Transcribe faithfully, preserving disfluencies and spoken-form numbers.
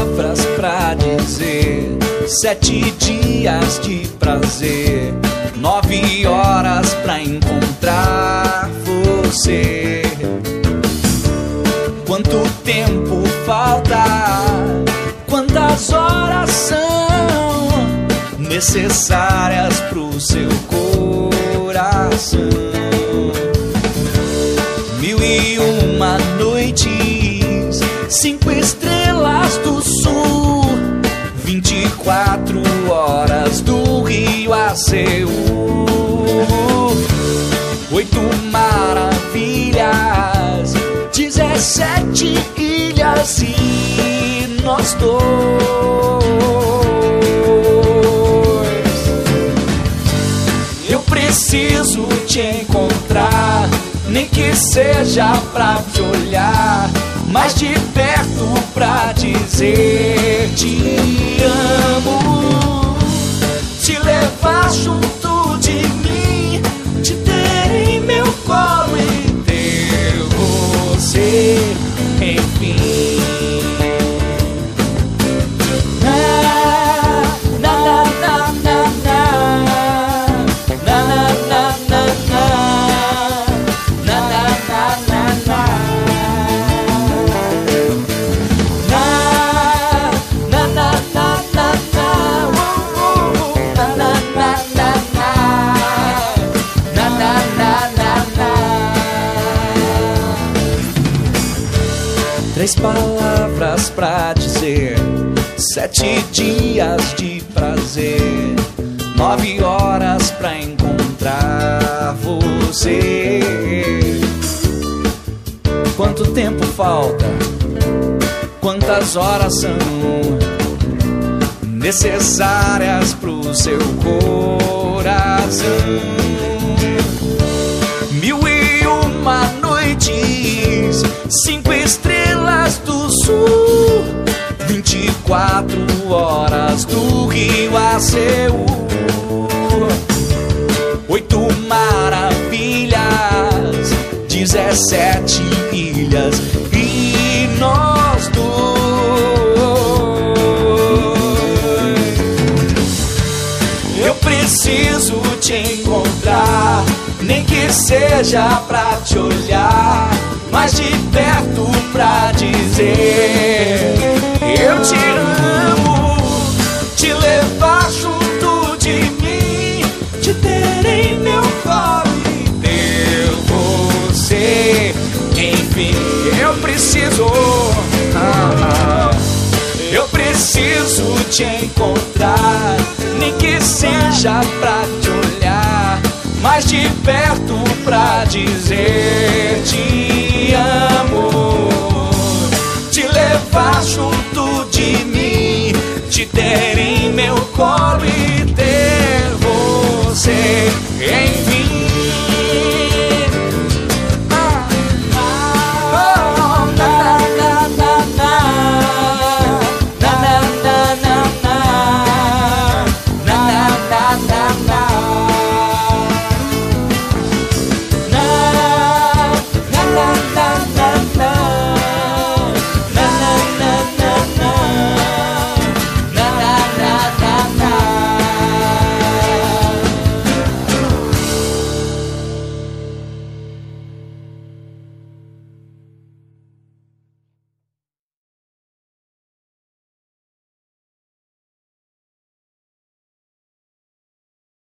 palavras pra dizer, sete dias de prazer, nove horas pra encontrar você. Quanto tempo falta? Quantas horas são necessárias pro seu coração? Mil e uma noites, cinco estrelas do sul, vinte e quatro horas do Rio a Seul, oito maravilhas, dezessete ilhas e nós dois. Eu preciso te encontrar, nem que seja pra te olhar mais de perto pra dizer te amo, te levar junto de mim, te ter em meu colo e ter você, enfim. Três palavras pra dizer, sete dias de prazer, nove horas pra encontrar você. Quanto tempo falta? Quantas horas são necessárias pro seu coração? Mil e uma noites, cinco estrelas do sul, vinte e quatro horas do Rio a Seul, oito maravilhas, dezessete ilhas e nós dois. Eu preciso te encontrar, nem que seja pra te olhar mais de perto pra dizer eu te amo, te levar junto de mim, te ter em meu colo e ter você, enfim. Eu preciso, ah, eu preciso te encontrar, nem que seja pra te olhar mais de perto pra dizer te amo, te levar junto